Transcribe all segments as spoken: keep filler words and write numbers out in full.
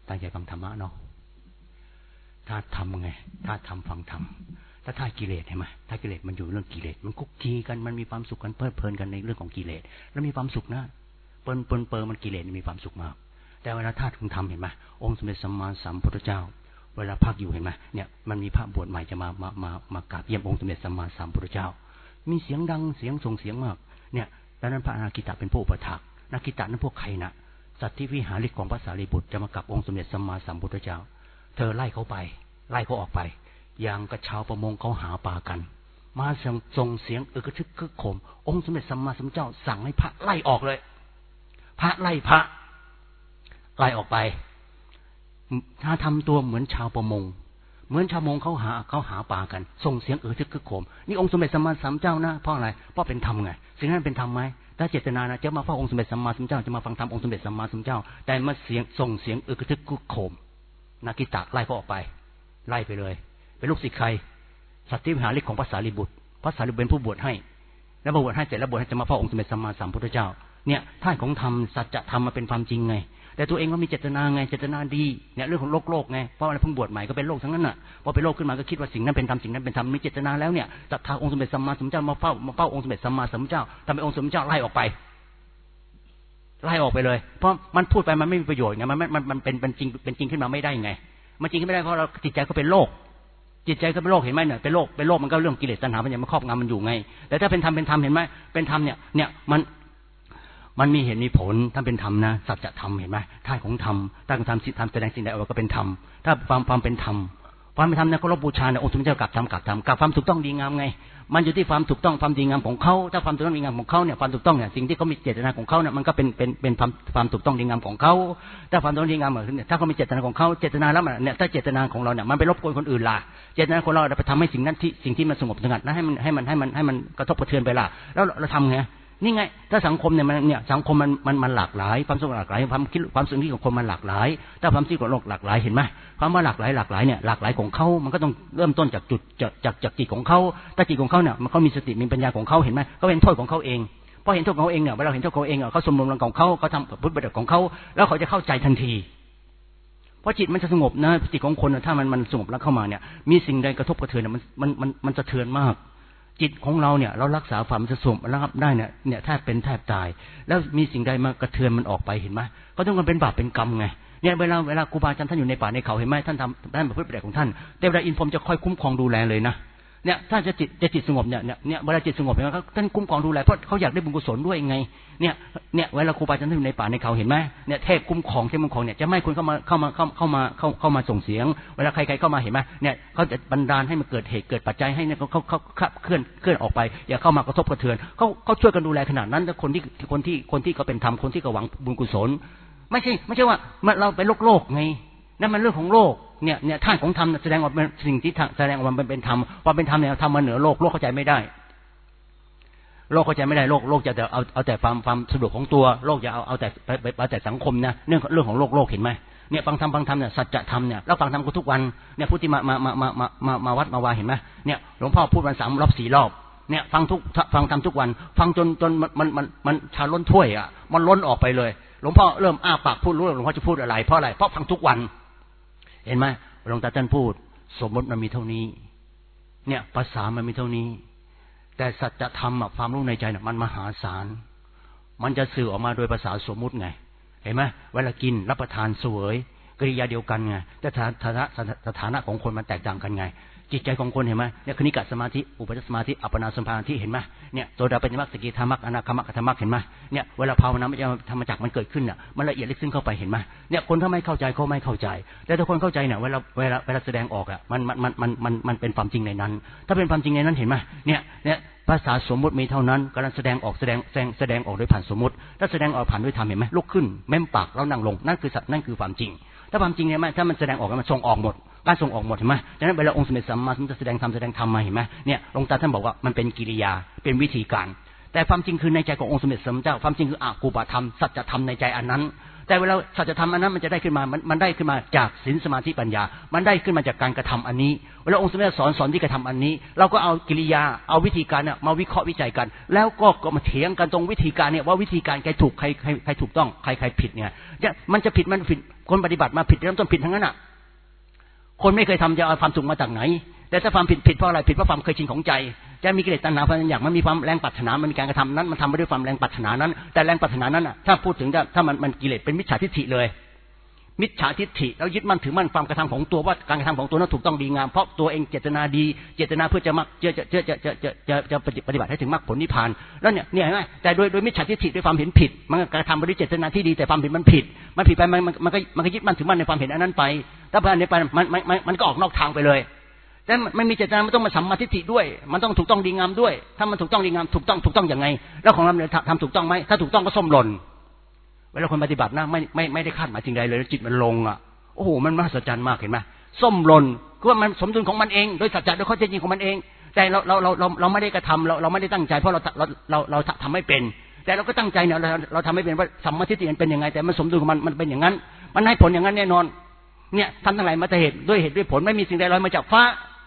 ตั้งใจฟังธรรมะเนาะถ้าทำไงถ้าทำฟังธรรมถ้าท่ากิเลสเห็นไหมถ้ากิเลสมันอยู่เรื่องกิเลสมันคุกคีกันมันมีความสุขกันเพลิดเพลินกันในเรื่องของกิเลสแล้วมีความสุขนะเปิ้ลเปิ้ลเปิ้ลมันกิเลสมีความสุขมากแต่เวลาท่าถึงธรรมเห็นไหมองค์สมเด็จสัมมาสัมพุทธเจ้าเวลาพักอยู่เห็นไหมเนี่ยมันมีพระบวชใหม่จะมามามามากราบเยี่ยมองค์สมเด็จสัมมาสัมพุทธเจ้ามีเสียงดังเสียงส่งเสียงมากเนี่ยดังนั้นพระอนาคิตะเป็นผู้อุปถากนาคิตะนั้นพวกใครนะสัตว์ที่วิหาริกของพระสารีบุตรจะมากับองค์สมเด็จสัมมาสัมพุทธเจ้าเธอไล่เขาไปไล่เขาออกไปอย่างกระชาวประมงเขาหาปลากันมาส่งเสียงอึกทึกคึกโคมองค์สมเด็จสัมมาสัมพุทธเจ้าสั่งให้พระไล่ออกเลยพระไล่พระไล่ออกไปถ้าทำตัวเหมือนชาวประมงเหมือนชาวประมงเขาหาเขาหาปลากันส่งเสียงอึกทึกคึกโคมนี่องค์สมเด็จสัมมาสัมพุทธเจ้านะเพราะอะไรเพราะเป็นธรรมไงสิ่งนั้นเป็นธรรมไหมถ้าเจตนานะจะมาเฝ้าองค์สมเด็จสัมมาสัมพุทธเจ้าจะมาฟังธรรมองค์สมเด็จสัมมาสัมพุทธเจ้าแต่มาเสียงส่งเสียงอึกทึกคึกโคมนาคิตะไล่เขาออกไปไล่ไปเลยเป็นลูกศิษย์ใครสัตว์ที่วิหาริกของพระสารีบุตรพระสารีบุตรเป็นผู้บวชให้แล้วบวชให้เสร็จแล้วบวชให้จะมาเฝ้าองค์สมเด็จสัมมาสัมพุทธเจ้าเนี่ยท่าของธรรมสัจธรรมมาเป็นความจริงไงแต่ตัวเองก็มีเจตนาไงเจตนาดีเนี่ยเรื่องของโลกโลกไงเพราะอะไรเพิ่งบวชใหม่ก็เป็นโลกทั้งนั้นน่ะพอเป็นโลกขึ้นมาก็คิดว่าสิ่งนั้นเป็นธรรมสิ่งนั้นเป็นธรรมมีเจตนาแล้วเนี่ยศรัทธาองค์สมเด็จสัมมาสัมพุทธเจ้ามาเฝ้ามาเฝ้าองค์สมเด็จสัมมาสัมพุทธเจ้าทำให้องค์สมเด็จเจ้าไล่ออกไปไล่ออกไปเลยเพราะมันพูดไปมันไม่มีประโยชน์ไงมันมันมันเป็นเป็นจริงเป็นจริงขึ้นมาไม่ได้ไงมันจริงขึ้นไม่ได้เพราะเราจิตใจก็เป็นโลกจิตใจก็เป็นโลกเห็นไหมเนี่ยเป็นโลกเป็นโลกมันก็เรื่องกิเลสตัณหามันยังมาครอบงำมันอยู่ไงแต่ถ้าเป็นธรรมเป็นธรรมเห็นไหมเป็นธรรมเนี่ยเนี่ยมันมันมีเหตุมีผลถ้าเป็นธรรมนะสัจธรรมเห็นไหมท่าของธรรมท่าของธรรมสิธรรมแสดงสิ่งใดออกมาก็เป็นธรรมถ้าความความเป็นธรรมความเป็นธรรมเนี่ยก็รบบูชาเนี่ยองค์สมเด็จเจ้ากลับธรรมกลับธรรมกลับความถูกต้องดีงามไงมันอยู่ที่ความถูกต้องความดีงามของเขาถ้าความถูกต้องดีงามของเขาเนี่ยความถูกต้องเนี่ยสิ่งที่เขามีเจตนาของเขาเนี่ยมันก็เป็นเป็นเป็นความความถูกต้องดีงามของเขาถ้าความถูกต้องดีงามเนี่ยถ้าเขามีเจตนาของเขาเจตนาแล้วมันเนี่ยถ้าเจตนาของเราเนี่ยมันไปรบกวนคนอื่นล่ะเจตนาของเราไปทำให้สิ่งนั้นที่สิ่งที่มันสงบสงัดนะให้มันให้มันให้มันให้มันกระทบกระเทือนไปล่ะแล้วเราทำไงนี่ไงถ้าสังคมเนี่ยมันเนี่ยสังคมมันมันมันหลากหลายความสุขหลากหลายความคิดความสึกที่ของคนมันหลากหลายถ้าความคิดของโลกหลากหลายเห็นไหมความว่าหลากหลายหลากหลายเนี่ยหลากหลายของเขามันก็ต้องเริ่มต้นจากจุดจากจากจากจิตของเขาถ้าจิตของเขาเนี่ยมันเขามีสติมีปัญญาของเขาเห็นไหมเขาเห็นโทษของเขาเองพอเห็นโทษของเขาเองเนี่ยเวลาเห็นโทษของเขาเองเขาสมรวมของเขาเขาทำพุทธบัญญัติของเขาแล้วเขาจะเข้าใจทันทีเพราะจิตมันจะสงบนะจิตของคนถ้ามันมันสงบแล้วเข้ามาเนี่ยมีสิ่งใดกระทบกระเทือนมันมันมันมันสะเทือนมากจิตของเราเนี่ยเรารักษาความสงบระงับได้เนี่ยเนี่ยแทบเป็นแทบตายแล้วมีสิ่งใดมากระเทือนมันออกไปเห็นไหมก็ต้องกันเป็นบาปเป็นกรรมไงเนี่ยเวลาเวลาครูบาอาจารย์ท่านอยู่ในป่าในเขาเห็นไหมท่านทำท่านประพฤติปฏิบัติของท่านแต่เวลาอินพรหมจะคอยคุ้มครองดูแลเลยนะเนี่ยถ้าจะจิตจะจิตสงบเนี่ยเนี่ยเวลาจิตสงบเนี่ยท่านคุ้มครองดูแลเพราะเขาอยากได้บุญกุศลด้วยไงเนี่ยเนี่ยเวลาครูบาอาจารย์ท่านอยู่ในป่าในเขาเห็นไหมเนี่ยเทพคุ้มครองเทพคุ้มครองเนี่ยจะไม่คนเข้ามาเข้ามาเข้าเข้ามาเข้าเข้ามาส่งเสียงเวลาใครๆเข้ามาเห็นไหมเนี่ยเขาจะบันดาลให้มันเกิดเหตุเกิดปัจจัยให้เนี่ยเขาเขาเขาเคลื่อนเคลื่อนออกไปอย่าเข้ามากระทบกระเทือนเขาเขาช่วยกันดูแลขนาดนั้นแต่คนที่คนที่คนที่เขาเป็นธรรมคนที่เขาหวังบุญกุศลไม่ใช่ไม่ใช่ว่าเราไปโลกโลกไงนั่นมันเรื่องของโลกเนี่ยเนี่ยท่านของธรรมแสดงออกเป็นสิ่งที่แสดงออกมาเป็นธรรมความเป็นธรรมเนี่ยธรรมมาเหนือโลกโลกเข้าใจไม่ได้โลกเข้าใจไม่ได้โลกโลกจะแต่เอาเอาแต่ความความสะดวกของตัวโลกจะเอาเอาแต่เอาแต่สังคมนะเรื่องเรื่องของโลกโลกเห็นไหมเนี่ยฟังธรรมฟังธรรมเนี่ยสัจธรรมเนี่ยแล้วฟังธรรมก็ทุกวันเนี่ยผู้ที่มามามามามามามาวัดมาวาเห็นไหมเนี่ยหลวงพ่อพูดวันสามรอบสี่รอบเนี่ยฟังทุกฟังธรรมทุกวันฟังจนจนมันมันมันมันชาล้นถ้วยอ่ะมันล้นออกไปเลยหลวงพ่อเริ่มอ้าปากพูดรู้หลวงพ่อจะพูดอะไรเพราะอะไรเพราะฟังทุกวันเห็นไหมหลวงตาท่านพูดสมมติมันมีเท่านี้เนี่ยภาษามันมีเท่านี้แต่สัจธรรมอะความรู้ในใจเนี่ยมันมหาศาลมันจะสื่อออกมาโดยภาษาสมมุติไงเห็นไหมเวลากินรับประทานเสวยกริยาเดียวกันไงแต่ฐานะสถานะของคนมันแตกต่างกันไงจิตใจของคนเห็นไหมเนี่ยคณิกะสมาธิอุปจารสมาธิอัปปนาสมาธิเห็นไหมเนี่ยโสดาปัญญมัคคสกิทามัคอนาคามัคคธรรมัคเห็นไหมเนี่ยเวลาภาวนาไม่ใช่ธรรมจักรมันเกิดขึ้นเนี่ยมันละเอียดลึกซึ้งเข้าไปเห็นไหมเนี่ยคนถ้าไม่เข้าใจเขาไม่เข้าใจแต่ถ้าคนเข้าใจเนี่ยเวลาเวลาเวลาแสดงออกอ่ะมันมันมันมันมันมันเป็นความจริงในนั้นถ้าเป็นความจริงในนั้นเห็นไหมเนี่ยเนี่ยภาษาสมมุติมีเท่านั้นการแสดงออกแสดงแสดงแสดงออกโดยผ่านสมมุติถ้าแสดงออกผ่านด้วยธรรมเห็นไหมลุกขึ้นเม้มปากแล้วนั่งลงนั่นคือสัตว์นั่นคือความจริงถ้าความจริงเนี่ยถ้ามันแสดงออกมันส่งออกหมดการส่งออกหมดเห็นไหมดังนั้นเวลาองค์สมเด็จสัมมาสัมพุทธเจ้าแสดงธรรมแสดงธรรมมาเห็นไหมเนี่ยหลวงตาท่านบอกว่ามันเป็นกิริยาเป็นวิธีการแต่ความจริงคือในใจขององค์สมเด็จสัมมาสัมพุทธเจ้าความจริงคืออากูปะธรรมสัจธรรมในใจอันนั้นแต่เวลาสัจธรรมอันนั้นมันจะได้ขึ้นมามันมันได้ขึ้นมาจากศีลสมาธิปัญญามันได้ขึ้นมาจากการกระทำอันนี้เวลาองค์สมเด็จสอนสอนที่กระทำอันนี้เราก็เอากิริยาเอาวิธีการเนี่ยมาวิเคราะห์วิจัยกันแล้วก็ก็มาเถียงกันตรงวิธีการเนี่ยว่าวิธีการใครถูกใครใครใครถูกต้องใครใครผิดเนี่ยมันจะผิดมันผิดคนปฏิบัติมาผิดเริ่มต้นผิดทั้งนั้นอ่ะคนไม่เคยทำจะเอาความสุขมาจากไหนแต่ถ้าความผิดผิดเพราะอะไรผิดเพราะความเคยชินของใจจะมีกิเลสตัณหาความอยากมันมีความแรงปรารถนามันมีการกระทำนั้นมันทำไปด้วยความแรงปรารถนานั้นแต่แรงปรารถนานั้นอ่ะถ้าพูดถึงถ้ามันมันกิเลสเป็นมิจฉาทิฏฐิเลยมิจฉาทิฏฐิแล้วยึดมั่นถือมั่นความกระทำของตัวว่าการกระทำของตัวนั้นถูกต้องดีงามเพราะตัวเองเจตนาดีเจตนาเพื่อจะมักจะจะจะจะจะจะจะจะปฏิบัติให้ถึงมรรคผลนิพพานแล้วเนี่ยเนี่ยเห็นไหมแต่โดยโดยมิจฉาทิฏฐิด้วยความเห็นผิดมันกระทำไปด้วยเจตนาที่ดีแต่ความเห็นมันผิดมันผิดไปมันมันก็มันก็ยึดมั่นถือมั่นในความเห็นอันนั้นไปถ้าพลาดในไปมันมันมันก็ออกนอกทางไปเลยแต่ไม่มีเจตนามันต้องมาสัมมาทิฏฐิด้วยมันต้องถูกต้องดีงามด้วยถ้ามันถูกต้องดีงามถูกต้องถูกต้องอย่างไงแล้วของเราเนี่ยทำถูกต้องไหมถ้าถูกต้องก็ส้มหล่นเวลาคนปฏิบัตินะไม่ไม่ไม่ได้คาดหมายสิ่งใดเลยจิตมันลงอ่ะโอ้โหมันมหัศจรรย์มากเห็นไหมส้มหล่นคือว่ามันสมดุลของมันเองโดยสัจจะโดยข้อเท็จจริงของมันเองแต่เราเราเราเราเราไม่ได้กระทำเราเราไม่ได้ตั้งใจเพราะเราเราเราเราทำไม่เป็นแต่เราก็ตั้งใจเนี่ยเราเราทำไม่เป็นว่าสัมมาทิฏฐิมันเป็นยังไงแต่มันสมดุลของมันมันเป็นอย่างนั้นมันให้ผลอย่างนั้นแน่นอนเนี่ยทำทั้งหลายมาแต่เหตุด้วยเหตุด้วยผลไม่มีสิ่งใดลอยมาจากฟ้า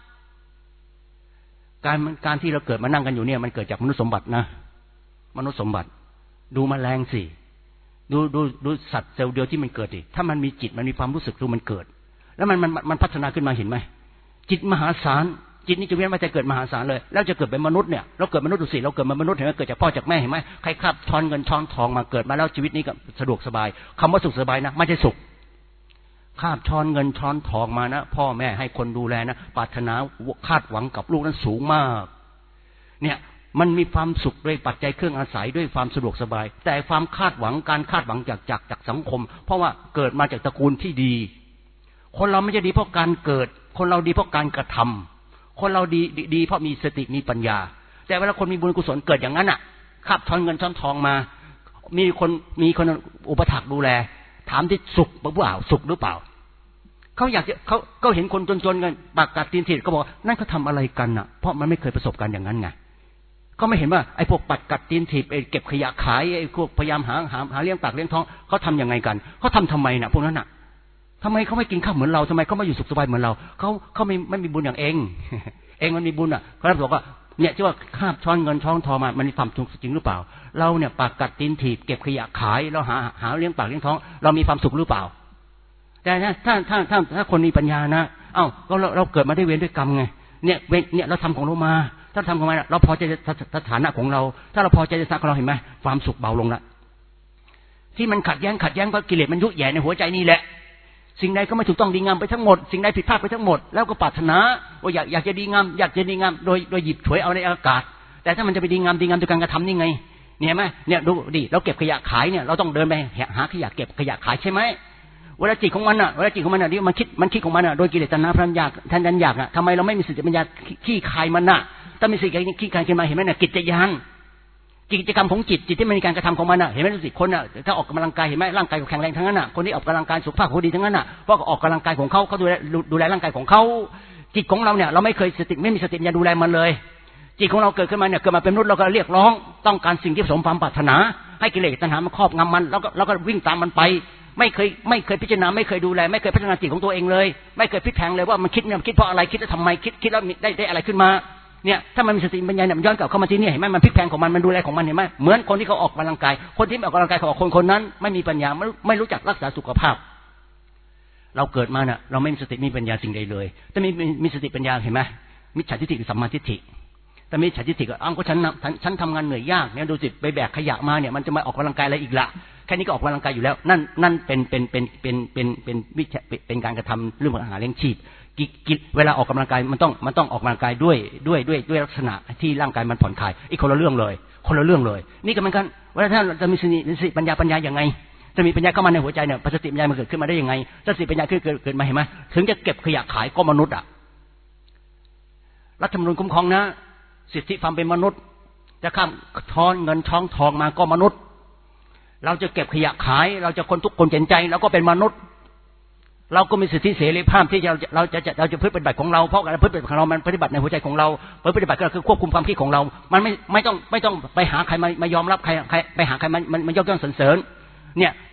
การการที่เราเกิดมานั่งกันอยู่เนี่ยมันเกิดจากมนุษย์สมบัตินะมนุษย์สมบัติดูแมลงสิดูดูดูสัตว์เซลล์เดียวที่มันเกิดดิถ้ามันมีจิตมันมีความรู้สึกดูมันเกิดแล้วมันมันมันพัฒนาขึ้นมาเห็นไหมจิตมหาศาลจิตนี้จะเวียนมาจะเกิดมหาศาลเลยแล้วจะเกิดเป็นมนุษย์เนี่ยเราเกิดมนุษย์ดูสิเราเกิดมามนุษย์เห็นไหมเกิดจากพ่อจากแม่เห็นไหมใครคาบช้อนเงินช้อนทองมาเกิดมาแล้วชีวิตนี้ก็สะดวกสบายคำว่าสุขสบายนะไม่ใช่สุขคาบช้อนเงินช้อนทองมานะพ่อแม่ให้คนดูแลนะปรารถนาคาดหวังกับลูกนั้นสูงมากเนี่ยมันมีความสุขด้วยปัจจัยเครื่องอาศัยด้วยความสะดวกสบายแต่ความคาดหวังการคาดหวังจากจากจากสังคมเพราะว่าเกิดมาจากตระกูลที่ดีคนเราไม่ใช่ดีเพราะการเกิดคนเราดีเพราะการกระทำคนเราดีดีเพราะมีสติมีปัญญาแต่เวลาคนมีบุญกุศลเกิดอย่างนั้นอ่ะคาบช้อนเงินช้อนทองมามีคนมีคนอุปถัมภ์ดูแลถามที่สุขหรือเปล่าสุขหรือเปล่าเขาอยากจะเขาเขาเห็นคนจนๆกันปากกัดตีนถีบเขาบอกนั่นเขาทาอะไรกันอ่ะเพราะมันไม่เคยประสบการณ์อย่างนั้นไงก็ไม่เห็นว่าไอ้พวกปัดกัดตีนถีบไอ้เก็บขยะขายไอ้พวกพยายามหาหาหาเลี้ยงปากเลี้ยงท้องเขาทำยังไงกันเขาทำทำไมน่ะพวกนั้นน่ะทำไมเขาไม่กินข้าวเหมือนเราทำไมเขาไม่อยู่สุขสบายเหมือนเราเขาเขาไม่ไม่มีบุญอย่างเองเองมันมีบุญอ่ะเขาบอกว่าเนี่ยที่ว่าคาบช้อนเงินช้อนทองมามันมีความสุขจริงหรือเปล่าเราเนี่ยปากกัดตีนถีบเก็บขยะขายเราหาหาเลี้ยงปากเลี้ยงท้องเรามีความสุขหรือเปล่าแต่ถ้าถ้าถ้าถ้าถ้าคนมีปัญญานะเอ้าก็เราเราเกิดมาได้เวรด้วยกรรมไงเนี่ยเวรเนี่ยเราทำของเรามาถ้าทำของเราเราพอใจสถานะของเราถ้าเราพอใจสถานะของเราเห็นไหมความสุขเบาลงละที่มันขัดแย้งขัดแย้งเพราะกิเลสมันยุแย่ในหัวใจนี่แหละสิ่งใดก็ไม่ถูกต้องดีงามไปทั้งหมดสิ่งใดผิดพลาดไปทั้งหมดแล้วก็ปรารถนาว่าอยากอยากจะดีงามอยากจะดีงามโดยโดยหยิบฉวยเอาในอากาศแต่ถ้ามันจะไปดีงามดีงามด้วยการกระทำนี่ไงเนี่ยไหมเนี่ยดูดิเราเก็บขยะขายเนี่ยเราต้องเดินไปหาขยะเก็บขยะขายใช่ไหมเวลาจิตของมันอ่ะเวลาจิตของมันอ่ะที่มันคิดมันคิดของมันอ่ะโดยกิเลสตัณหาพลังอยากท่านดันอยากอ่ะทำไมเราไม่มีสติปัญญาขี้คายมันน่ะถ้ามีสติขี้คายขึ้นมาเห็นไหมเนี่ยกิจยานกิจกรรมของจิตจิตที่มันมีการกระทำของมันอ่ะเห็นไหมรู้สึกคนอ่ะถ้าออกกำลังกายเห็นไหมร่างกายแข็งแรงทั้งนั้นอ่ะคนที่ออกกำลังกายสุขภาพเขาดีทั้งนั้นอ่ะเพราะออกกำลังกายของเขาเขาดูแลดูแลร่างกายของเขาจิตของเราเนี่ยเราไม่เคยสติไม่มีสติปัญญาดูแลมันเลยจิตของเราเกิดขึ้นมาเนี่ยเกิดมาเป็นมนุษย์เราก็เรียกร้องต้องการสิ่งที่สมความปรารถนาให้กิเลสตัณหามันครอบงำมันแล้วก็เราก็วิ่งตามมันไปไม่เคยไม่เคยพิจารณาไม่เคยดูแลไม่เคยพัฒนาจิตของตัวเองเลยไม่เคยพิจารณาเลยว่ามันคิดเนี่ยคิดเพราะอะไรคิดแล้วทำไมคิดคิดแล้วได้ได้อะไรขึ้นมาเนี่ยถ้ามันมีสติปัญญาเนี่ยมันย้อนกลับเข้ามาที่นี่เห็นไหมมันพลิกแพลงของมันมันดูแลของมันเห็นไหมเหมือนคนที่เขาออกกำลังกายคนที่ไม่ออกกำลังกายเขาบอกคนคนนั้นไม่มีปัญญาไม่ไม่รู้จักรักษาสุขภาพเราเกิดมาเนี่ยเราไม่มีสติมีปัญญาสิ่งใดเลยถ้ามีมีสติปัญญาเห็นไหมมิจฉาทิฏฐิกับสัมมาทิฏฐิแต่มิจฉาทิฏฐิก็อ้าวก็ฉันฉันทำงานเหนื่อยยากเนี่ยดูสิไปแบกขยะมาเนี่ยมันจะมาออกกำลังกายอะไรอีกละแค่นี้ก็ออกกำลังกายอยู่แล้วนั่นนั่นเป็นเป็นเป็นเป็นเป็นเป็นวิชาเป็นการกระทำเรื่องของอาหารเลี้ยงชีพกิจเวลาออกกำลังกายมันต้องมันต้องออกกำลังกายด้วยด้วยด้วยด้วยลักษณะที่ร่างกายมันผ่อนคลายอีกคนละเรื่องเลยคนละเรื่องเลยนี่ก็เหมือนกันว่าถ้าจะมีสติปัญญาปัญญาอย่างไงจะมีปัญญาเข้ามาในหัวใจเนี่ยสติปัญญามันเกิดขึ้นมาได้ยังไงสติปัญญาเกิดเกิดมาเห็นไหมถึงจะเก็บขยะขายก็มนุษย์อ่ะรัฐธรรมนูญคุ้มครองนะสิทธิความเป็นมนุษย์จะข้ามช้อนเงินช้อนทองมาก็มนุษย์เราจะเก็บขยะขายเราจะคนทุกคนเห็นใจเราก็เป็นมนุษย์เราก็มีสิทธิเสรีภาพที่เราจะเราจะเราจะพฤติปฏิบัติของเราเพราะการพฤติปฏิบัติของเรามันปฏิบัติในหัวใจของเราปฏิบัติก็คือควบคุมความคิดของเรามันไม่ไม่ต้องไม่ต้องไปหาใครมามายอมรับใครใครไปหาใครมันมันยกย่องสรรเสริญเนี่ย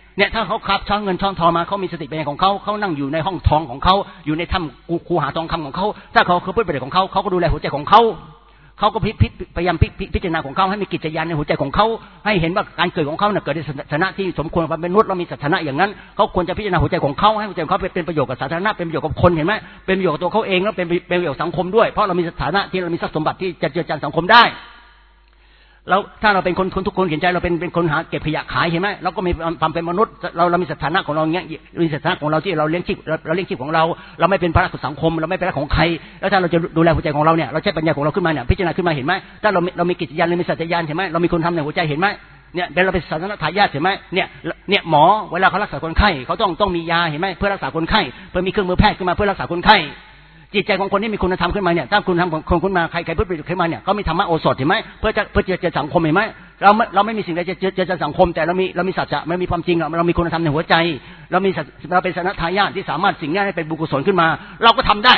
เนี่ยถ้าเขาขับช้อนเงินช้อนทองมาเขามีสติปัญญาของเขาเขานั่งอยู่ในห้องทองของเขาอยู่ในถ้ำคูหาทองคำของเขาถ้าเขาคือผู้ปฏิบัติของเขาเขาก็ดูแลหัวใจของเขาเขาก็พยายามพิจารณาของเขาให้มีกิจญาณในหัวใจของเขาให้เห็นว่าการเกิดของเขาเนี่ยเกิดในสถานะที่สมควรเป็นมนุษย์เรามีสถานะอย่างนั้นเขาควรจะพิจารณาหัวใจของเขาให้หัวใจของเขาเป็นประโยชน์กับสาธารณะเป็นประโยชน์กับคนเห็นไหมเป็นประโยชน์กับตัวเขาเองแล้วเป็นเป็นประโยชน์สังคมด้วยเพราะเรามีสถานะที่เรามีทรัพย์สมบัติที่จะเจือจานสังคมได้แล้วถ้าเราเป็นคนคนทุกคนเห็นใจเราเป็นเป็นคนหาเก็บขยะขายเห็นไหมเราก็มีความเป็นมนุษย์เราเรามีสถานะของเราอย่างเงี้ยมีสถานะของเราที่เราเลี้ยงชีพเราเลี้ยงชีพของเราเราไม่เป็นภาระของสังคมเราไม่เป็นภาระของใครแล้วถ้าเราจะดูแลหัวใจของเราเนี่ยเราใช้ปัญญาของเราขึ้นมาเนี่ยพิจารณาขึ้นมาเห็นไหมถ้าเราเรามีกิจญาณเรามีสัจจญาณเห็นไหมเรามีคนทำในหัวใจเห็นไหมเนี่ยเป็นเราเป็นศาสนทายาทเห็นไหมเนี่ยเนี่ยหมอเวลาเขารักษาคนไข้เขาต้องต้องมียาเห็นไหมเพื่อรักษาคนไข้เพื่อมีเครื่องมือแพทย์ขึ้นมาเพื่อรักษาคนไข้จิตใจของคนที่มีคุณธรรมขึ้นมาเนี่ยถ้าคุณทำของคนขึ้นมาใครใครพูดไปขึ้นมาเนี่ยเขามีธรรมะโอสถเห็นไหมเพื่อจะเพื่อจะเจอสังคมเห็นไหมเราเราไม่มีสิ่งใดจะเจอเจอสังคมแต่เรามีเรามีสัจจะไม่มีความจริงเรามีคุณธรรมในหัวใจเรามีเราเป็นศาสนทายาทที่สามารถสิ่งนี้ให้เป็นบุญกุศลขึ้นมาเราก็ทำได้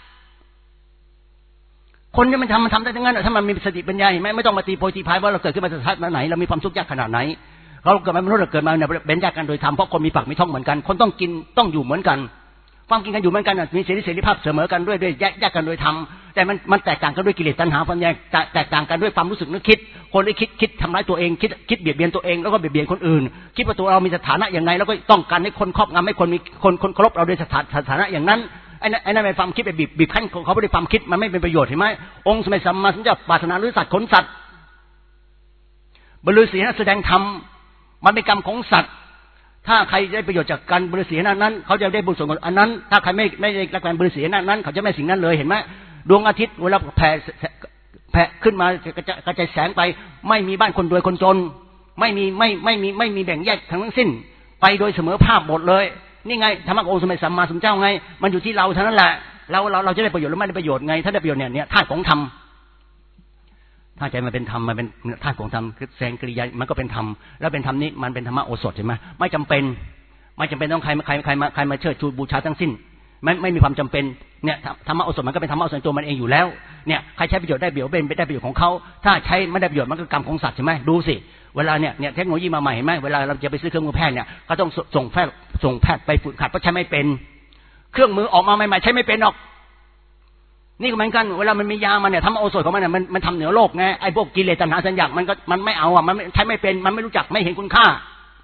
คนที่มันทำมันทำได้ทั้งนั้นถ้ามันมีสติปัญญาเห็นไหมไม่ต้องมาตีโพยตีพายว่าเราเกิดขึ้นมาจากชาติไหนเรามีความทุกข์ยากขนาดไหนเราเกิดมามนุษย์เราเกิดมาเนี่ยเป็นยากกันโดยธรรมเพราะคนมีปากมีท้องเหมือนกันคนต้องกินต้องอยู่เหมือนกันความกินกันอยู่เหมือนกันมีเสรีเสรีภาพเสมอกันด้วยด้วยแยกแยกกันโดยธรรมแต่มันมันแตกต่างกันด้วยกิเลสตัณหาความแยกแตกต่างกันด้วยความรู้สึกนึกคิดคนที่คิดคิดทำร้ายตัวเองคิดคิดเบียดเบียนตัวเองแล้วก็เบียดเบียนคนอื่นคิดว่าตัวเรามีสถานะอย่างไรแล้วก็ต้องการให้คนครอบงำให้คนมีคนคนเคารพเราโดยสถาสถานะอย่างนั้นไอ้นั่นไอ้นั่นเป็นความคิดไปบีบบีบขั้นเขาไม่ได้ความคิดมันไม่เป็นประโยชน์เห็นไหมองค์สมัยสัมมาสัมพุทธเจ้าปรารถนาหรือสัตว์ขนสัตว์บรรลุศีลแสดงธรรมมันเป็นกรรมของสัตว์ถ้าใครได้ประโยชน์จากการบริสีนั้นนั้นเขาจะได้บุญส่วนอันนั้นถ้าใครไม่ไม่ได้รับการบริสีนั้นนั้นเขาจะไม่สิ่งนั้นเลยเห็นไหมดวงอาทิตย์เวลาแผ่แผ่ขึ้นมากระจายกระจายแสงไปไม่มีบ้านคนรวยคนจนไม่มีไม่ไม่มีไม่มีแบ่งแยกทั้งสิ้นไปโดยเสมอภาพหมดเลยนี่ไงธรรมะองค์สมัยสัมมาสัมพุทธเจ้าไงมันอยู่ที่เราเท่านั้นแหละเราเราเราจะได้ประโยชน์หรือไม่ได้ประโยชน์ไงถ้าได้ประโยชน์เนี่ยเนี่ยธาตุของธรรมถ้าใจมันเป็นธรรมมันเป็นธาตุของธรรมคือแสงกิริยามันก็เป็นธรรมแล้วเป็นธรรมนี้มันเป็นธรรมะโอสถใช่ไหมไม่จำเป็นไม่จำเป็นต้องใครใครใครมาใครมาเชิดชูบูชาทั้งสิ้นไม่ไม่มีความจำเป็นเนี่ยธรรมะโอสถมันก็เป็นธรรมะโอสถตัวมันเองอยู่แล้วเนี่ยใครใช้ประโยชน์ได้ประโยชน์เป็นได้ประโยชน์ของเขาถ้าใช้ไม่ได้ประโยชน์มันก็กรรมของสัตว์ใช่ไหมดูสิเวลาเนี่ยเนี่ยเทคโนโลยีมาใหม่เห็นไหมเวลาเราจะไปซื้อเครื่องมือแพทย์เนี่ยเขาต้องส่งแพทย์ส่งแพทย์ไปฝึกหัดเพราะใช้ไม่เป็นเครื่องมือออกมาใหม่ๆใช้ไม่เป็นหรอกนี่ก็เหมือนกันเวลามันมียามันเนี่ยธรรมโอสถของมันเนี่ยมันมันทำเหนือโลกไงไอ้พวกกิเลสตัณหาสัญญามันก็มันไม่เอาอ่ะมันใช้ไม่เป็นมันไม่รู้จักไม่เห็นคุณค่า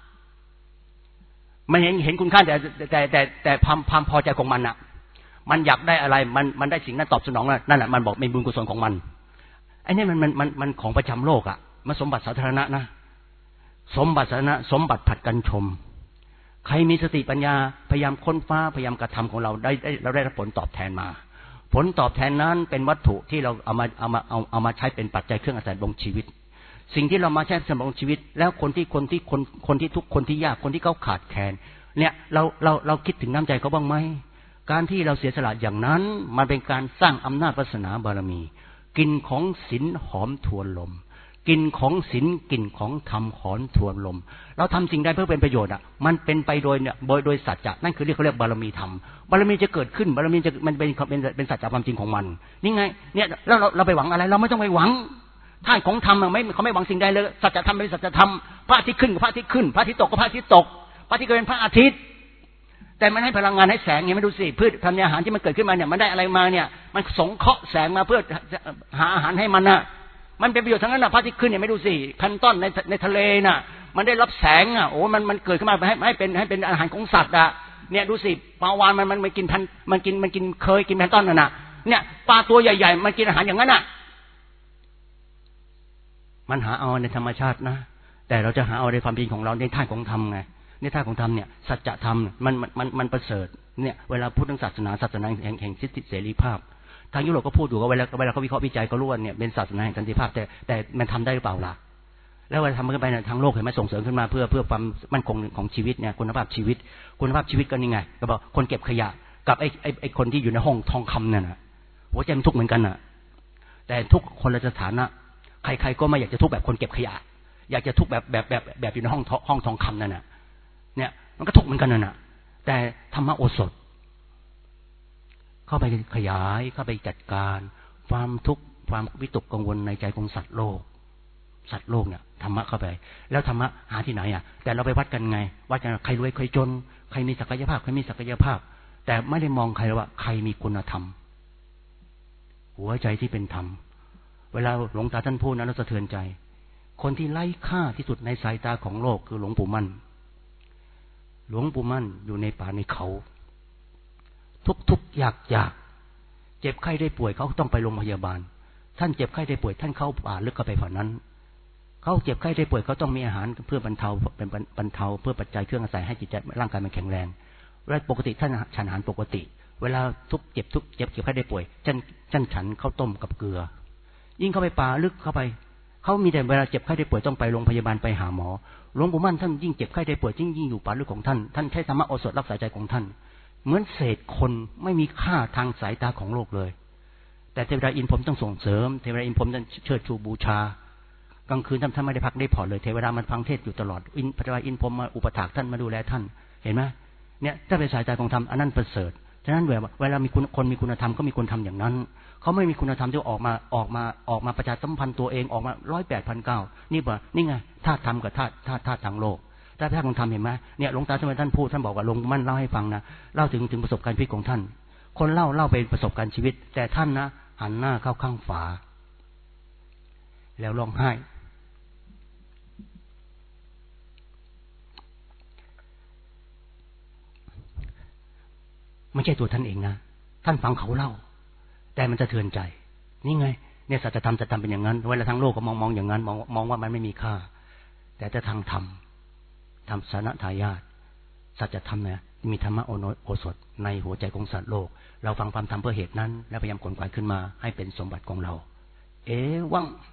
มันเห็นเห็นคุณค่าแต่แต่แต่แต่ความความพอใจของมันอ่ะมันอยากได้อะไรมันมันได้สิ่งนั้นตอบสนองนั่นแหละมันบอกเป็นบุญกุศลของมันไอ้นี่มันมันมันมันของประจำโลกอ่ะมันสมบัติสาธารณะนะสมบัติสาธารณะสมบัติผัดกันชมใครมีสติปัญญาพยายามค้นฟ้าพยายามกระทำของเราได้เราได้รับผลตอบแทนมาผลตอบแทนนั้นเป็นวัตถุที่เราเอามาเอามาเอาเอามาใช้เป็นปัจจัยเครื่องอาศัยดำรงชีวิตสิ่งที่เรามาใช้ดำรงชีวิตแล้วคนที่คนที่คนคนที่ทุกคนที่ยากคนที่เขาขาดแคลนเนี่ยเราเราเราคิดถึงน้ำใจเขาบ้างไหมการที่เราเสียสละอย่างนั้นมันเป็นการสร้างอำนาจวาสนาบารมีกินของศีลหอมทวนลมกินของศีลกินของธรรมหอมทวนลมเราทำสิ่งใดเพื่อเป็นประโยชน์อ่ะมันเป็นไปโดยเนี่ยโดยโดยสัจจะนั่นคือเรียกเขาเรียกบารมีธรรมบารมีจะเกิดขึ้นบารมีจะมันเป็นเป็นเป็นสัจจะความจริงของมันนี่ไงเนี่ยแล้วเราเราไปหวังอะไรเราไม่ต้องไปหวังท่านของธรรมไม่เขาไม่หวังสิ่งใดเลยสัจธรรมเป็นสัจธรรมพระอาทิตย์ขึ้นกับพระอาทิตย์ขึ้นพระอาทิตย์ตกกับพระอาทิตย์ตกพระอาทิตย์ก็เป็นพระอาทิตย์แต่มันให้พลังงานให้แสงเนี่ยไม่ดูสิพืชพันธุ์อาหารที่มันเกิดขึ้นมาเนี่ยมันได้อะไรมาเนี่ยมันสงเคราะห์แสงมาเพื่อหาอาหารให้มันน่ะมันเป็นประโยชน์ทั้งนั้นนะพระอาทิตย์ขึ้นเนี่ยไม่ดูสิแพลงก์ต้นในในทะเลน่ะมันได้รับแสงอ่ะโอ้มันมันเกิดขึ้นมาให้ให้เป็นให้เป็นอาหารของสัตว์อ่ะเนี่ยดูสิปลาวาฬมันมันมันกินพันมันกินมันกินเคยกินแพลงก์ต้นน่ะนะเนี่ยปลาตัวใหญ่ๆมันกินอาหารอย่างนั้นน่ะมันหาเอาในธรรมชาตินะแต่เราจะหาเอาในความจริงของเราในท่าของธรรมไงในท่าของธรรมเนี่ยสัจธรรมมันมันมันประเสริฐเนี่ยเวลาพูดถึงศาสนาศาสนาแห่งแห่งสิทธิเสรีภาพทางยุโรปก็พูดอยู่ว่าเวลาเวลาเขาวิเคราะห์วิจัยก็รู้ว่าเนี่ยเป็นศาสนาแห่งสันติภาพแต่แต่มันทำได้หรือเปล่าล่ะแล้วเวลาทำขึ้นไปเนี่ยทางโลกเห็นไหมส่งเสริมขึ้นมาเพื่อเพื่อความมั่นคงของชีวิตเนี่ยคุณภาพชีวิตคุณภาพชีวิตก็นี่ไงก็บอกคนเก็บขยะกับไอ้ไอ้ไอ้คนที่อยู่ในห้องทองคำเนี่ยนะหัวใจมันทุกข์เหมือนกันน่ะแต่ทุกคนละสถานะใครๆก็ไม่อยากจะทุกข์แบบคนเก็บขยะอยากจะทุกข์แบบแบบแบบแบบอยู่ในห้องห้องทองคำนั่นน่ะเนี่ยมันก็ทุกข์เหมือนกันน่ะแต่ธรรมะโอสถเข้าไปขยายเข้าไปจัดการความทุกข์ความวิตกกังวลในใจของสัตว์โลกสัตว์โลกเนี่ยธรรมะเข้าไปแล้วธรรมะหาที่ไหนอ่ะแต่เราไปวัดกันไงวัดกันใครรวยใครจนใครมีศักยภาพใครมีศักยภาพแต่ไม่ได้มองใครว่าใครมีคุณธรรมหัวใจที่เป็นธรรมเวลาหลวงตาท่านพูดนั้นเราสะเทือนใจคนที่ไร้ค่าที่สุดในสายตาของโลกคือหลวงปู่มั่นหลวงปู่มั่นอยู่ในป่าในเขาทุกๆอยากอยากเจ็บไข้ได้ป่วยเขาต้องไปโรงพยาบาลท่านเจ็บไข้ได้ป่วยท่านเข้าป่าลึกเข้าไปฝ่านั้นเขาเจ็บไข้ได้ป่วยเขาต้องมีอาหารเพื่อบรรเทาเป็นบรรเทาเพื่อปัจจัยเครื่องอาศัยให้จิตใจร่างกายมันแข็งแรงและปกติท่านฉันอาหารปกติเวลาทุกเจ็บทุกเจ็บเจ็บไข้ได้ป่วยท่านท่านฉันข้าวต้มกับเกลือยิ่งเข้าไปป่าลึกเข้าไปเขามีแต่เวลาเจ็บไข้ได้ป่วยต้องไปโรงพยาบาลไปหาหมอหลวงปู่มั่นท่านยิ่งเจ็บไข้ได้ป่วยยิ่งยิ่งอยู่ป่าลึกของท่านท่านใช้ธรรมะโอสถรักษาใจของท่านเหมือนเศษคนไม่มีค่าทางสายตาของโลกเลยแต่เทวดาอินพรหมต้องส่งเสริมเทวดาอินพรหมท่านเชิดชูบูชากลางคืนท่านไม่ได้พักได้ผ่อนเลยเทวดามันฟังเทศอยู่ตลอดอินพระเทวดาอินพรหมมาอุปถากท่านมาดูแลท่านเห็นไหมเนี่ยถ้าเป็นสายตาของธรรมอันนั้นประเสริฐฉะนั้นเวลามีคนมีคุณธรรมก็มีคนทำอย่างนั้นเขาไม่มีคุณธรรมที่ออกมาออกมาออกมาประชาสัมพันธ์ตัวเองออกมาร้อยแปดพันเก้านี่บ่นี่ไงธาตุธรรมกับธาตุธาตุธาตุทางโลกธาตุธาตุของธรรมเห็นไหมเนี่ยหลวงตาสมัยท่านพูดท่านบอกว่าหลวงมั่นเล่าให้ฟังนะเล่าถึงถึงประสบการณ์ชีวิตของท่านคนเล่าเล่าเป็นประสบการณ์ชีวิตแต่ท่านนะหันหน้าเข้าข้างฝาแล้วร้องไห้ไม่ใช่ตัวท่านเองนะท่านฟังเขาเล่าแต่มันจะเทือนใจนี่ไงเนี่ยสัจธรรมสัจธรรมเป็นอย่างนั้นเวลาทางโลกก็มองมองอย่างนั้นมองมองว่ามันไม่มีค่าแต่ถ้าทางธรรมธรรมสนทายาทสัจธรรมเนี่ยมีธรรมะโอสถในหัวใจของสัตว์โลกเราฟังความธรรมเพื่อเหตุนั้นและพยายามขวนขวายขึ้นมาให้เป็นสมบัติของเราเอวัง